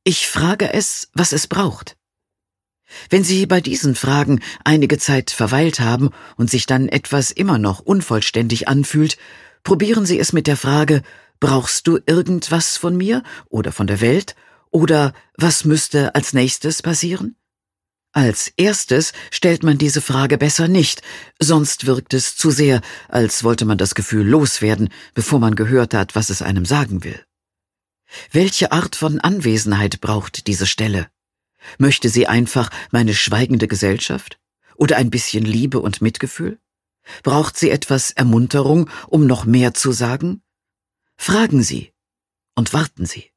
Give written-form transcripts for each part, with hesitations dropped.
Ich frage es, was es braucht. Wenn Sie bei diesen Fragen einige Zeit verweilt haben und sich dann etwas immer noch unvollständig anfühlt, probieren Sie es mit der Frage: Brauchst du irgendwas von mir oder von der Welt? Oder was müsste als nächstes passieren? Als erstes stellt man diese Frage besser nicht, sonst wirkt es zu sehr, als wollte man das Gefühl loswerden, bevor man gehört hat, was es einem sagen will. Welche Art von Anwesenheit braucht diese Stelle? Möchte sie einfach meine schweigende Gesellschaft? Oder ein bisschen Liebe und Mitgefühl? Braucht sie etwas Ermunterung, um noch mehr zu sagen? Fragen Sie und warten Sie.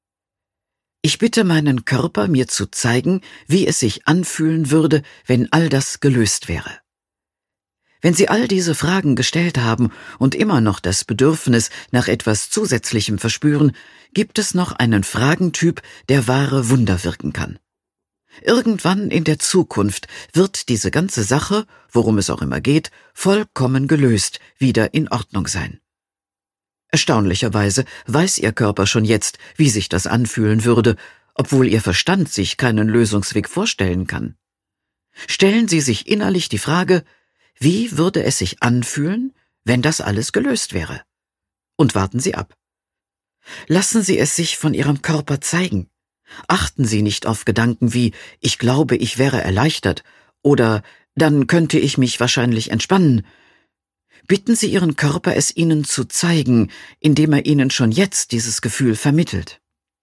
Ich bitte meinen Körper, mir zu zeigen, wie es sich anfühlen würde, wenn all das gelöst wäre. Wenn Sie all diese Fragen gestellt haben und immer noch das Bedürfnis nach etwas Zusätzlichem verspüren, gibt es noch einen Fragentyp, der wahre Wunder wirken kann. Irgendwann in der Zukunft wird diese ganze Sache, worum es auch immer geht, vollkommen gelöst, wieder in Ordnung sein. Erstaunlicherweise weiß Ihr Körper schon jetzt, wie sich das anfühlen würde, obwohl Ihr Verstand sich keinen Lösungsweg vorstellen kann. Stellen Sie sich innerlich die Frage: Wie würde es sich anfühlen, wenn das alles gelöst wäre? Und warten Sie ab. Lassen Sie es sich von Ihrem Körper zeigen. Achten Sie nicht auf Gedanken wie: Ich glaube, ich wäre erleichtert oder dann könnte ich mich wahrscheinlich entspannen. Bitten Sie Ihren Körper, es Ihnen zu zeigen, indem er Ihnen schon jetzt dieses Gefühl vermittelt.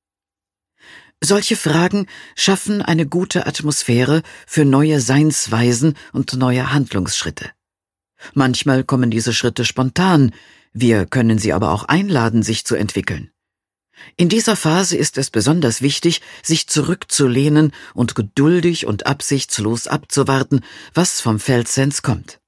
Solche Fragen schaffen eine gute Atmosphäre für neue Seinsweisen und neue Handlungsschritte. Manchmal kommen diese Schritte spontan, wir können sie aber auch einladen, sich zu entwickeln. In dieser Phase ist es besonders wichtig, sich zurückzulehnen und geduldig und absichtslos abzuwarten, was vom Feldsens kommt.